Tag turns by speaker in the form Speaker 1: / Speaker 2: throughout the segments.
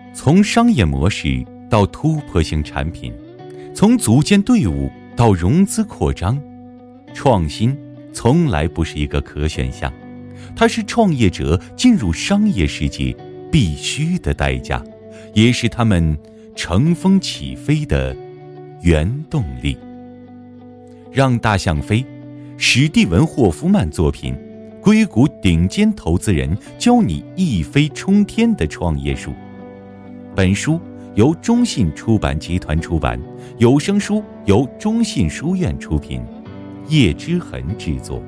Speaker 1: 从商业模式到突破性产品，从组建队伍到融资扩张，创新从来不是一个可选项，它是创业者进入商业世界必须的代价，也是他们乘风起飞的原动力。让大象飞，史蒂文·霍夫曼作品，硅谷顶尖投资人教你一飞冲天的创业术。本书由中信出版集团出版，有声书由中信书院出品，叶之痕制作。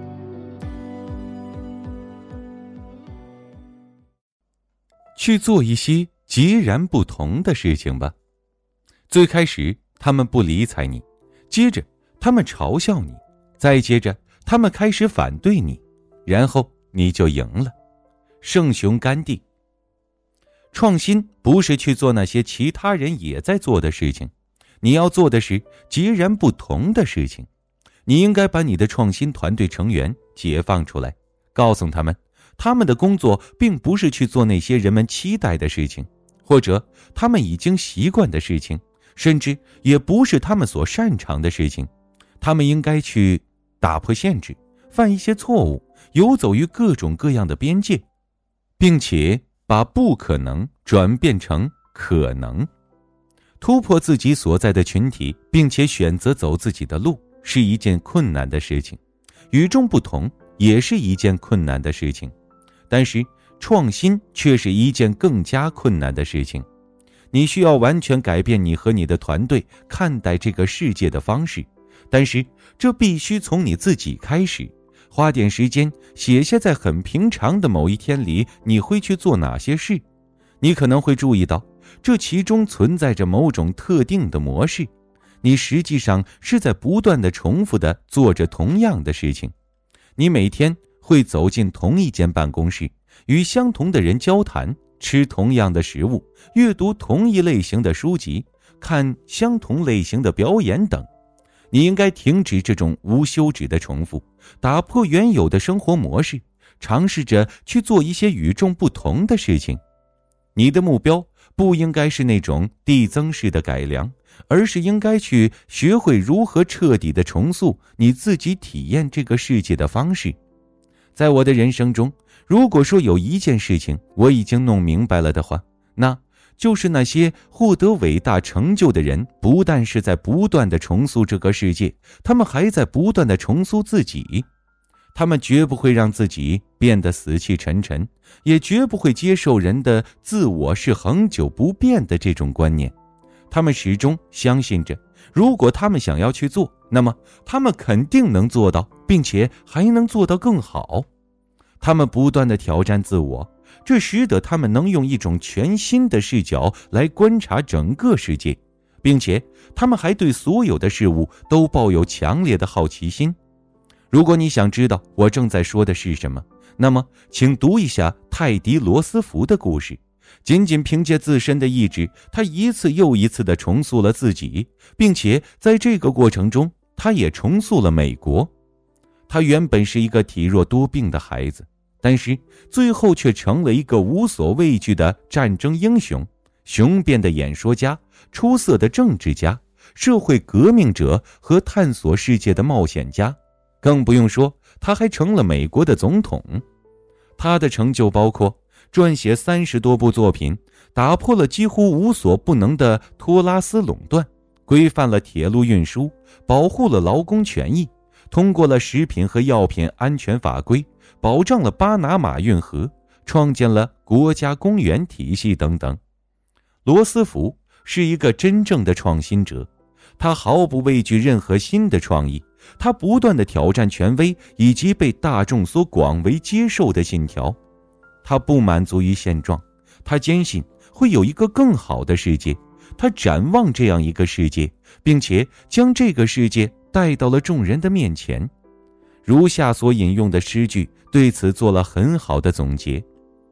Speaker 1: 去做一些截然不同的事情吧。最开始他们不理睬你，接着他们嘲笑你，再接着他们开始反对你，然后你就赢了。圣雄甘地。创新不是去做那些其他人也在做的事情，你要做的是截然不同的事情。你应该把你的创新团队成员解放出来，告诉他们，他们的工作并不是去做那些人们期待的事情，或者他们已经习惯的事情，甚至也不是他们所擅长的事情。他们应该去打破限制，犯一些错误，游走于各种各样的边界，并且把不可能转变成可能。突破自己所在的群体，并且选择走自己的路，是一件困难的事情。与众不同也是一件困难的事情，但是创新却是一件更加困难的事情。你需要完全改变你和你的团队看待这个世界的方式，但是这必须从你自己开始。花点时间写下在很平常的某一天里你会去做哪些事。你可能会注意到，这其中存在着某种特定的模式，你实际上是在不断地重复地做着同样的事情。你每天会走进同一间办公室，与相同的人交谈，吃同样的食物，阅读同一类型的书籍，看相同类型的表演等。你应该停止这种无休止的重复，打破原有的生活模式，尝试着去做一些与众不同的事情。你的目标不应该是那种递增式的改良，而是应该去学会如何彻底地重塑你自己体验这个世界的方式。在我的人生中，如果说有一件事情我已经弄明白了的话，那就是那些获得伟大成就的人，不但是在不断地重塑这个世界，他们还在不断地重塑自己。他们绝不会让自己变得死气沉沉，也绝不会接受人的自我是恒久不变的这种观念。他们始终相信着，如果他们想要去做，那么他们肯定能做到，并且还能做得更好。他们不断地挑战自我，这使得他们能用一种全新的视角来观察整个世界，并且他们还对所有的事物都抱有强烈的好奇心。如果你想知道我正在说的是什么，那么请读一下泰迪·罗斯福的故事。仅仅凭借自身的意志，他一次又一次地重塑了自己，并且在这个过程中，他也重塑了美国。他原本是一个体弱多病的孩子，但是最后却成了一个无所畏惧的战争英雄，雄辩的演说家，出色的政治家，社会革命者和探索世界的冒险家。更不用说，他还成了美国的总统。他的成就包括撰写30多部作品，打破了几乎无所不能的托拉斯垄断，规范了铁路运输，保护了劳工权益，通过了食品和药品安全法规，保障了巴拿马运河，创建了国家公园体系等等。罗斯福是一个真正的创新者，他毫不畏惧任何新的创意，他不断地挑战权威以及被大众所广为接受的信条。他不满足于现状，他坚信会有一个更好的世界，他展望这样一个世界，并且将这个世界带到了众人的面前。如下所引用的诗句对此做了很好的总结。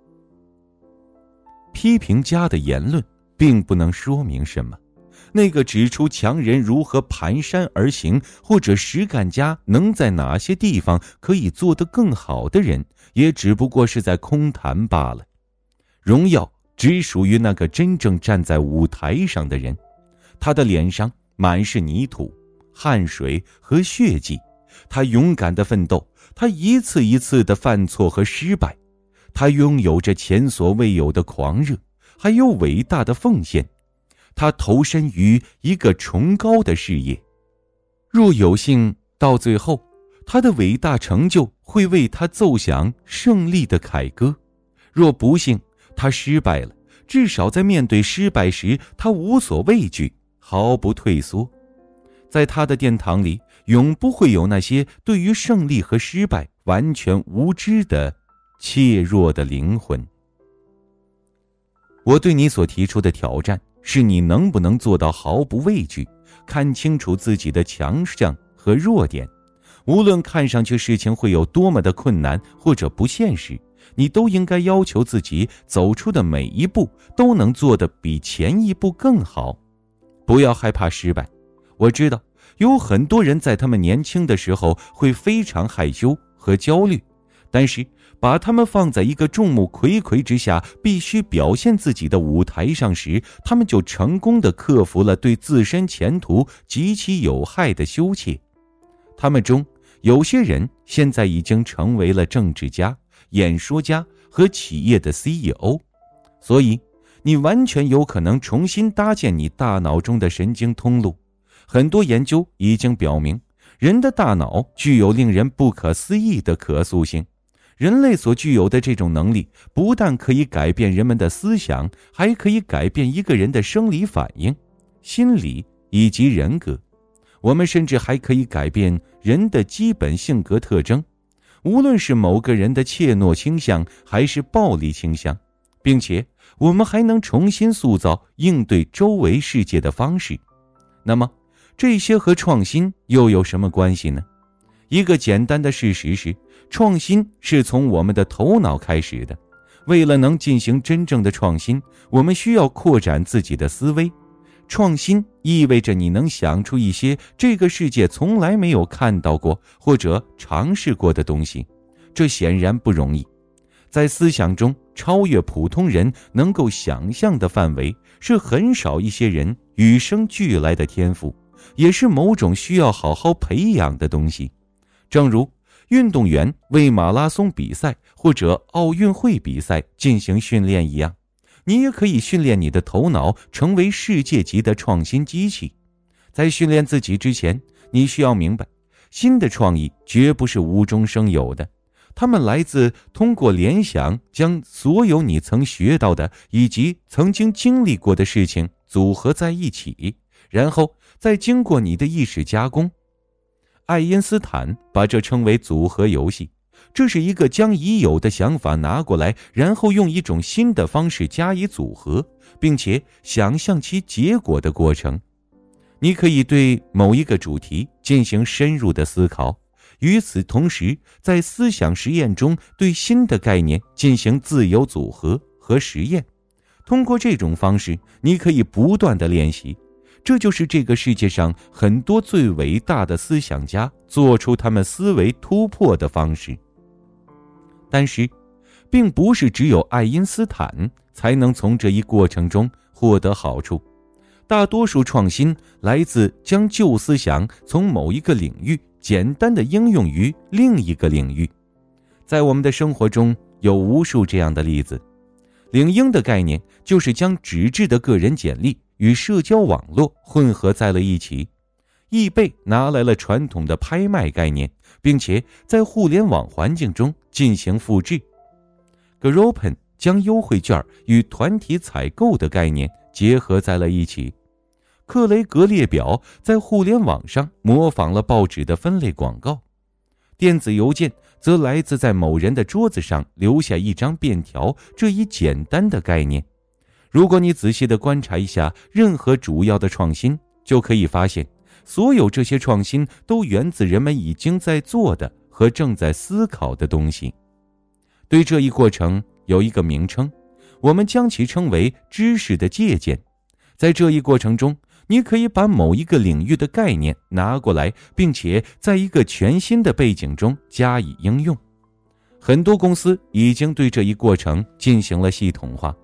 Speaker 1: 批评家的言论并不能说明什么，那个指出强人如何蹒跚而行，或者实干家能在哪些地方可以做得更好的人，也只不过是在空谈罢了。荣耀只属于那个真正站在舞台上的人。他的脸上满是泥土、汗水和血迹，他勇敢地奋斗，他一次一次的犯错和失败，他拥有着前所未有的狂热，还有伟大的奉献。他投身于一个崇高的事业，若有幸到最后，他的伟大成就会为他奏响胜利的凯歌；若不幸他失败了，至少在面对失败时，他无所畏惧，毫不退缩。在他的殿堂里，永不会有那些对于胜利和失败完全无知的怯弱的灵魂。我对你所提出的挑战，是你能不能做到毫不畏惧，看清楚自己的强项和弱点。无论看上去事情会有多么的困难或者不现实，你都应该要求自己走出的每一步都能做得比前一步更好。不要害怕失败。我知道有很多人在他们年轻的时候会非常害羞和焦虑，但是把他们放在一个众目睽睽之下必须表现自己的舞台上时，他们就成功地克服了对自身前途极其有害的羞怯。他们中有些人现在已经成为了政治家、演说家和企业的 CEO， 所以你完全有可能重新搭建你大脑中的神经通路。很多研究已经表明，人的大脑具有令人不可思议的可塑性。人类所具有的这种能力，不但可以改变人们的思想，还可以改变一个人的生理反应、心理以及人格。我们甚至还可以改变人的基本性格特征，无论是某个人的怯懦倾向还是暴力倾向，并且我们还能重新塑造应对周围世界的方式。那么这些和创新又有什么关系呢？一个简单的事实是，创新是从我们的头脑开始的。为了能进行真正的创新，我们需要扩展自己的思维。创新意味着你能想出一些这个世界从来没有看到过或者尝试过的东西，这显然不容易。在思想中超越普通人能够想象的范围，是很少一些人与生俱来的天赋，也是某种需要好好培养的东西。正如运动员为马拉松比赛或者奥运会比赛进行训练一样，你也可以训练你的头脑成为世界级的创新机器。在训练自己之前，你需要明白，新的创意绝不是无中生有的，它们来自通过联想将所有你曾学到的以及曾经经历过的事情组合在一起，然后再经过你的意识加工。爱因斯坦把这称为组合游戏，这是一个将已有的想法拿过来，然后用一种新的方式加以组合，并且想象其结果的过程。你可以对某一个主题进行深入的思考，与此同时，在思想实验中对新的概念进行自由组合和实验。通过这种方式，你可以不断地练习。这就是这个世界上很多最伟大的思想家做出他们思维突破的方式。但是，并不是只有爱因斯坦才能从这一过程中获得好处。大多数创新来自将旧思想从某一个领域简单地应用于另一个领域。在我们的生活中有无数这样的例子。领英的概念就是将纸质的个人简历与社交网络混合在了一起。易贝拿来了传统的拍卖概念，并且在互联网环境中进行复制。Groupon 将优惠券与团体采购的概念结合在了一起。克雷格列表在互联网上模仿了报纸的分类广告。电子邮件则来自在某人的桌子上留下一张便条这一简单的概念。如果你仔细地观察一下任何主要的创新，就可以发现，所有这些创新都源自人们已经在做的和正在思考的东西。对这一过程有一个名称，我们将其称为知识的借鉴。在这一过程中，你可以把某一个领域的概念拿过来，并且在一个全新的背景中加以应用。很多公司已经对这一过程进行了系统化，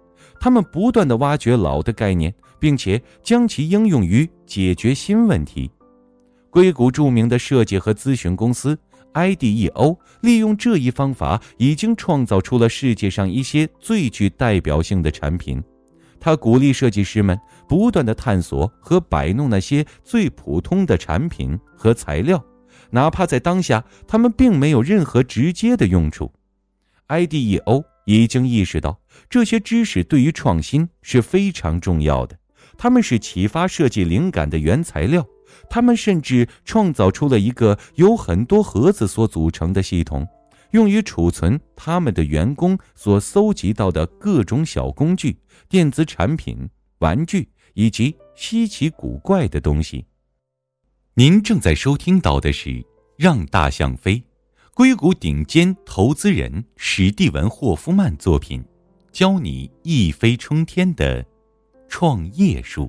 Speaker 1: 他们不断地挖掘老的概念，并且将其应用于解决新问题。硅谷著名的设计和咨询公司 IDEO 利用这一方法，已经创造出了世界上一些最具代表性的产品。他鼓励设计师们不断地探索和摆弄那些最普通的产品和材料，哪怕在当下他们并没有任何直接的用处。IDEO 已经意识到这些知识对于创新是非常重要的，它们是启发设计灵感的原材料。他们甚至创造出了一个由很多盒子所组成的系统，用于储存他们的员工所搜集到的各种小工具、电子产品、玩具以及稀奇古怪的东西。您正在收听到的是《让大象飞》，硅谷顶尖投资人史蒂文·霍夫曼作品，教你一飞冲天的创业术。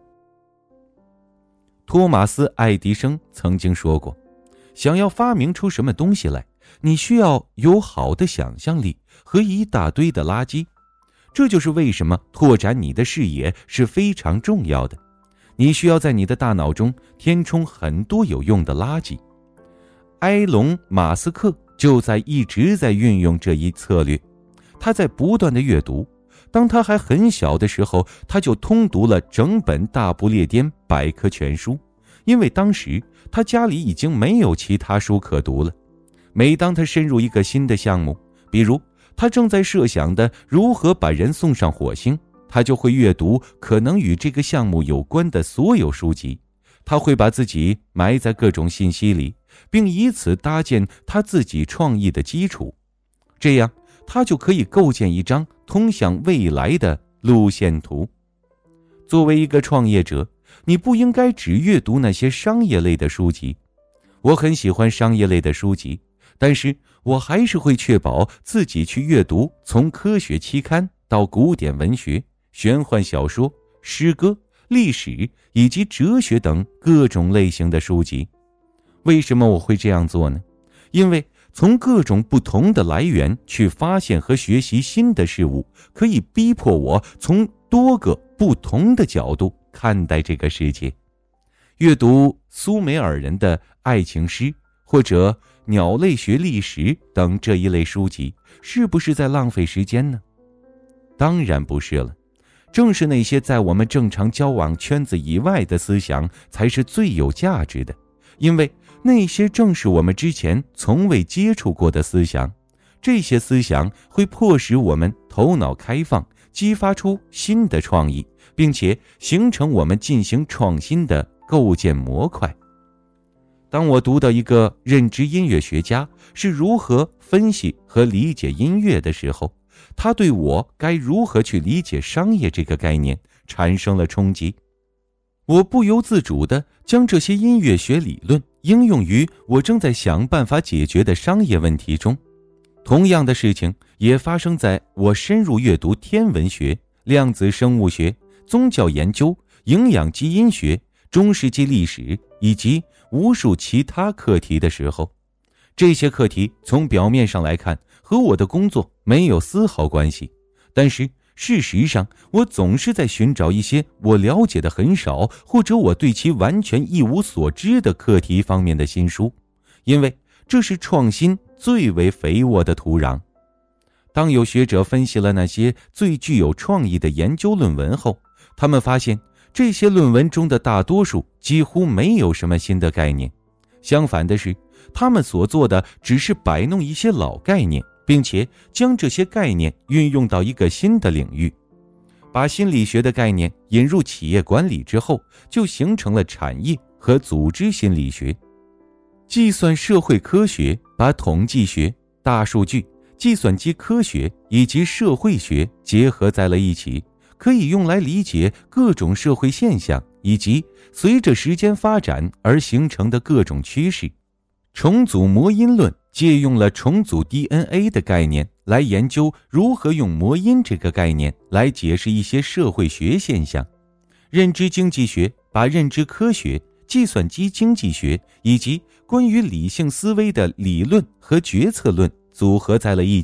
Speaker 1: 托马斯·爱迪生曾经说过，想要发明出什么东西来，你需要有好的想象力和一大堆的垃圾。这就是为什么拓展你的视野是非常重要的。你需要在你的大脑中填充很多有用的垃圾。埃隆·马斯克就一直在运用这一策略。他在不断的阅读，当他还很小的时候，他就通读了整本大不列颠百科全书，因为当时他家里已经没有其他书可读了。每当他深入一个新的项目，比如他正在设想的如何把人送上火星，他就会阅读可能与这个项目有关的所有书籍。他会把自己埋在各种信息里，并以此搭建他自己创意的基础。这样他就可以构建一张通向未来的路线图。作为一个创业者，你不应该只阅读那些商业类的书籍。我很喜欢商业类的书籍，但是我还是会确保自己去阅读从科学期刊到古典文学、玄幻小说、诗歌、历史以及哲学等各种类型的书籍。为什么我会这样做呢？因为从各种不同的来源去发现和学习新的事物，可以逼迫我从多个不同的角度看待这个世界。阅读苏美尔人的爱情诗或者鸟类学历史等这一类书籍，是不是在浪费时间呢？当然不是了，正是那些在我们正常交往圈子以外的思想才是最有价值的，因为那些正是我们之前从未接触过的思想。这些思想会迫使我们头脑开放，激发出新的创意，并且形成我们进行创新的构建模块。当我读到一个认知音乐学家是如何分析和理解音乐的时候，他对我该如何去理解商业这个概念产生了冲击。我不由自主地将这些音乐学理论应用于我正在想办法解决的商业问题中。同样的事情也发生在我深入阅读天文学、量子生物学、宗教研究、营养基因学、中世纪历史以及无数其他课题的时候。这些课题从表面上来看和我的工作没有丝毫关系，但是事实上我总是在寻找一些我了解的很少或者我对其完全一无所知的课题方面的新书，因为这是创新最为肥沃的土壤。当有学者分析了那些最具有创意的研究论文后，他们发现这些论文中的大多数几乎没有什么新的概念，相反的是，他们所做的只是摆弄一些老概念，并且将这些概念运用到一个新的领域。把心理学的概念引入企业管理之后，就形成了产业和组织心理学。计算社会科学把统计学、大数据、计算机科学以及社会学结合在了一起，可以用来理解各种社会现象以及随着时间发展而形成的各种趋势。重组模因论借用了重组 DNA 的概念来研究如何用模因这个概念来解释一些社会学现象。认知经济学把认知科学、计算机经济学以及关于理性思维的理论和决策论组合在了一起，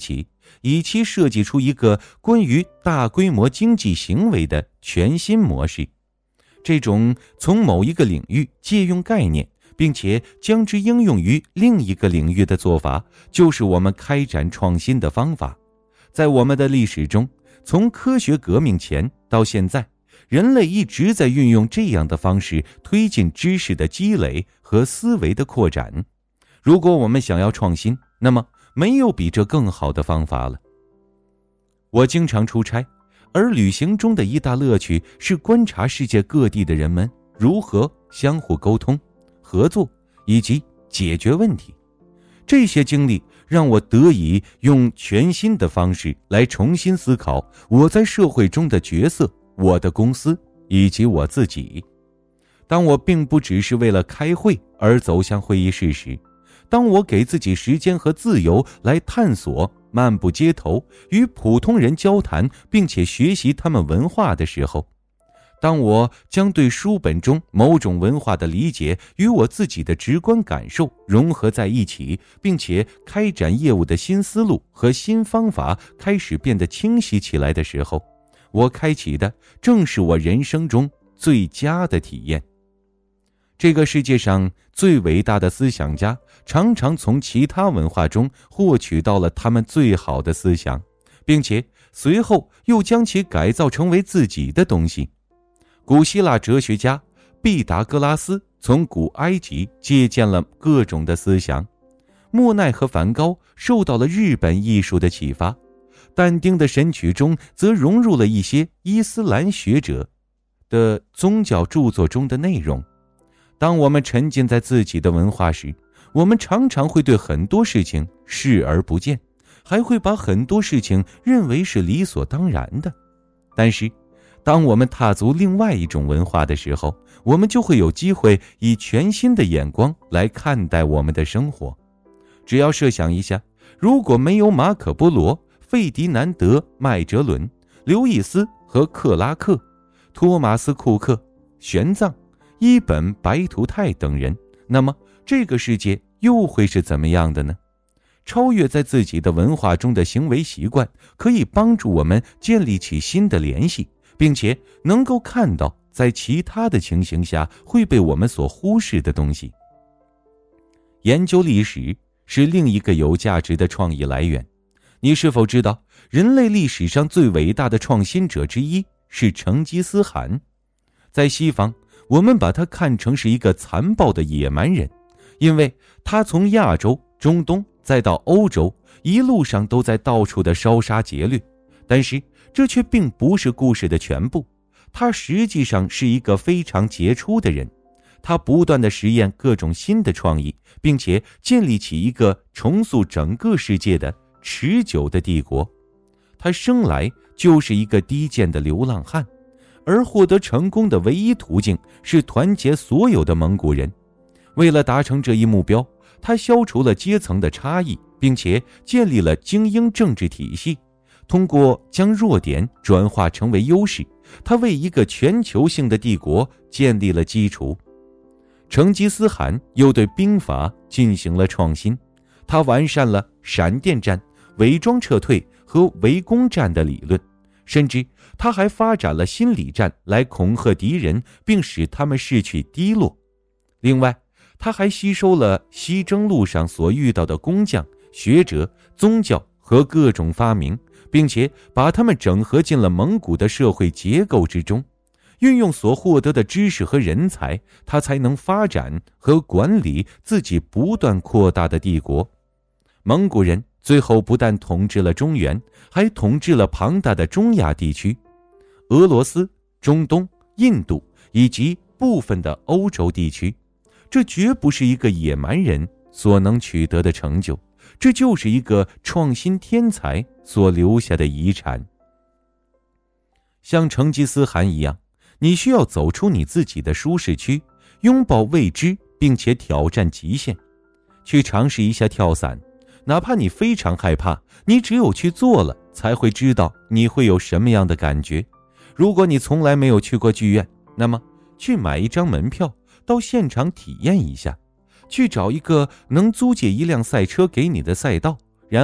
Speaker 1: 以期设计出一个关于大规模经济行为的全新模式。这种从某一个领域借用概念，并且将之应用于另一个领域的做法，就是我们开展创新的方法。在我们的历史中，从科学革命前到现在，人类一直在运用这样的方式推进知识的积累和思维的扩展。如果我们想要创新，那么没有比这更好的方法了。我经常出差，而旅行中的一大乐趣是观察世界各地的人们如何相互沟通、合作以及解决问题。这些经历让我得以用全新的方式来重新思考我在社会中的角色、我的公司以及我自己。当我并不只是为了开会而走向会议室时，当我给自己时间和自由来探索、漫步街头、与普通人交谈，并且学习他们文化的时候，当我将对书本中某种文化的理解与我自己的直观感受融合在一起，并且开展业务的新思路和新方法开始变得清晰起来的时候，我开启的正是我人生中最佳的体验。这个世界上最伟大的思想家常常从其他文化中获取到了他们最好的思想，并且随后又将其改造成为自己的东西。古希腊哲学家毕达哥拉斯从古埃及借鉴了各种的思想，莫奈和梵高受到了日本艺术的启发，但丁的神曲中则融入了一些伊斯兰学者的宗教著作中的内容。当我们沉浸在自己的文化时，我们常常会对很多事情视而不见，还会把很多事情认为是理所当然的。但是当我们踏足另外一种文化的时候，我们就会有机会以全新的眼光来看待我们的生活。只要设想一下，如果没有马可波罗、费迪南德、麦哲伦、刘易斯和克拉克、托马斯库克、玄奘、伊本白图泰等人，那么这个世界又会是怎么样的呢？超越在自己的文化中的行为习惯，可以帮助我们建立起新的联系，并且能够看到在其他的情形下会被我们所忽视的东西。研究历史是另一个有价值的创意来源。你是否知道，人类历史上最伟大的创新者之一是成吉思汗？在西方，我们把他看成是一个残暴的野蛮人，因为他从亚洲、中东再到欧洲，一路上都在到处的烧杀劫掠。但是这却并不是故事的全部，他实际上是一个非常杰出的人。他不断地实验各种新的创意，并且建立起一个重塑整个世界的持久的帝国。他生来就是一个低贱的流浪汉，而获得成功的唯一途径是团结所有的蒙古人。为了达成这一目标，他消除了阶层的差异，并且建立了精英政治体系。通过将弱点转化成为优势，他为一个全球性的帝国建立了基础。成吉思汗又对兵法进行了创新，他完善了闪电战、伪装撤退和围攻战的理论，甚至他还发展了心理战来恐吓敌人，并使他们士气低落。另外，他还吸收了西征路上所遇到的工匠、学者、宗教和各种发明，并且把它们整合进了蒙古的社会结构之中。运用所获得的知识和人才，他才能发展和管理自己不断扩大的帝国。蒙古人最后不但统治了中原，还统治了庞大的中亚地区、俄罗斯、中东、印度以及部分的欧洲地区。这绝不是一个野蛮人所能取得的成就，这就是一个创新天才所留下的遗产。像成吉思汗一样，你需要走出你自己的舒适区，拥抱未知，并且挑战极限。去尝试一下跳伞，哪怕你非常害怕，你只有去做了才会知道你会有什么样的感觉。如果你从来没有去过剧院，那么去买一张门票到现场体验一下，去找一个能租借一辆赛车给你的赛道，然后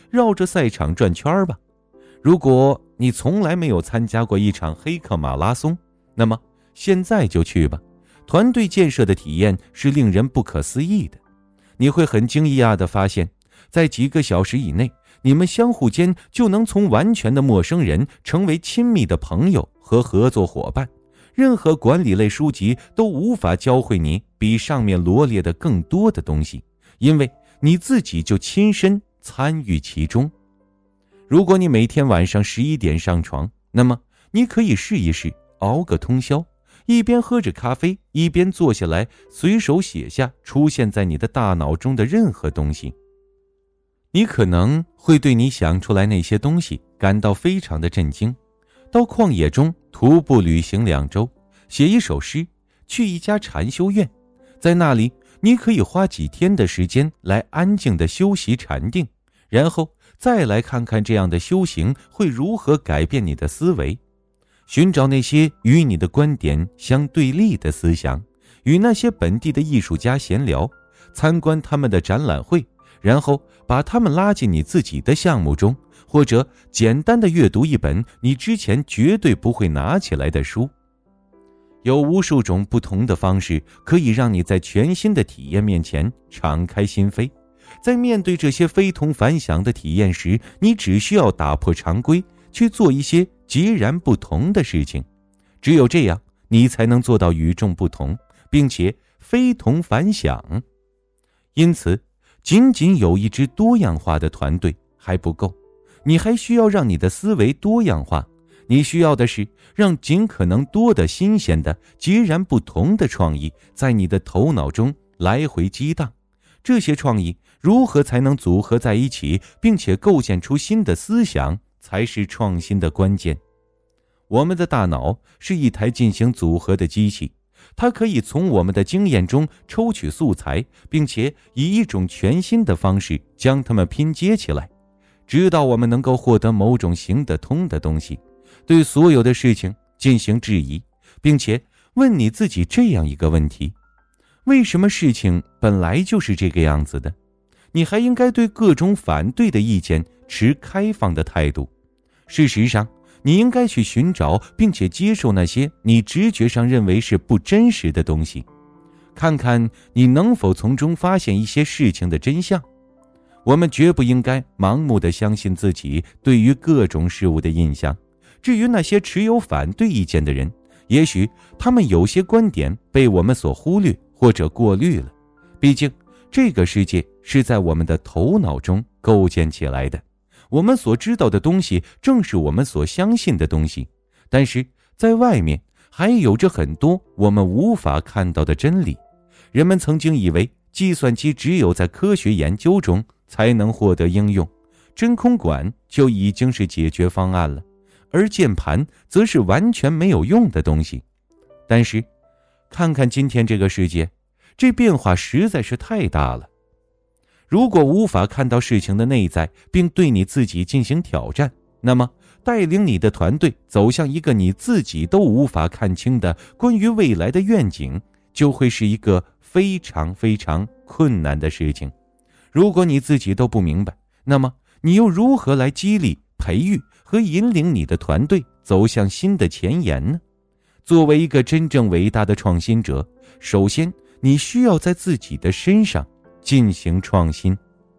Speaker 1: 绕着赛场转圈吧。如果你从来没有参加过一场黑客马拉松，那么现在就去吧。团队建设的体验是令人不可思议的。你会很惊讶地发现，在几个小时以内，你们相互间就能从完全的陌生人成为亲密的朋友和合作伙伴。任何管理类书籍都无法教会你比上面罗列的更多的东西，因为你自己就亲身参与其中。如果你每天晚上11点上床，那么你可以试一试熬个通宵，一边喝着咖啡，一边坐下来随手写下出现在你的大脑中的任何东西。你可能会对你想出来那些东西感到非常的震惊。到旷野中徒步旅行2周，写一首诗，去一家禅修院，在那里你可以花几天的时间来安静的修习禅定，然后再来看看这样的修行会如何改变你的思维。寻找那些与你的观点相对立的思想，与那些本地的艺术家闲聊，参观他们的展览会，然后把他们拉进你自己的项目中，或者简单的阅读一本你之前绝对不会拿起来的书。有无数种不同的方式可以让你在全新的体验面前敞开心扉。在面对这些非同凡响的体验时，你只需要打破常规，去做一些截然不同的事情。只有这样，你才能做到与众不同，并且非同凡响。因此，仅仅有一支多样化的团队还不够，你还需要让你的思维多样化。你需要的是让尽可能多的新鲜的、截然不同的创意在你的头脑中来回激荡。这些创意如何才能组合在一起，并且构建出新的思想，才是创新的关键。我们的大脑是一台进行组合的机器，它可以从我们的经验中抽取素材，并且以一种全新的方式将它们拼接起来，直到我们能够获得某种行得通的东西。对所有的事情进行质疑，并且问你自己这样一个问题：为什么事情本来就是这个样子的？你还应该对各种反对的意见持开放的态度。事实上，你应该去寻找并且接受那些你直觉上认为是不真实的东西，看看你能否从中发现一些事情的真相。我们绝不应该盲目地相信自己对于各种事物的印象。至于那些持有反对意见的人，也许他们有些观点被我们所忽略或者过滤了。毕竟，这个世界是在我们的头脑中构建起来的，我们所知道的东西正是我们所相信的东西。但是，在外面还有着很多我们无法看到的真理。人们曾经以为计算机只有在科学研究中才能获得应用，真空管就已经是解决方案了，而键盘则是完全没有用的东西。但是，看看今天这个世界，这变化实在是太大了。如果无法看到事情的内在，并对你自己进行挑战，那么带领你的团队走向一个你自己都无法看清的关于未来的愿景，就会是一个非常非常困难的事情。如果你自己都不明白，那么你又如何来激励、培育和引领你的团队走向新的前沿呢？作为一个真正伟大的创新者，首先你需要在自己的身上进行创新。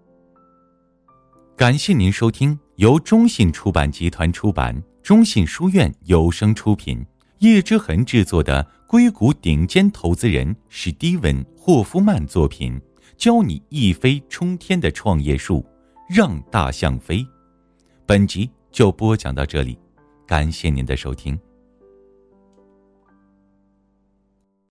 Speaker 1: 感谢您收听由中信出版集团出版、中信书院有声出品、叶之痕制作的硅谷顶尖投资人史蒂文·霍夫曼作品，教你一飞冲天的创业术，让大象飞。本集就播讲到这里，感谢您的收听。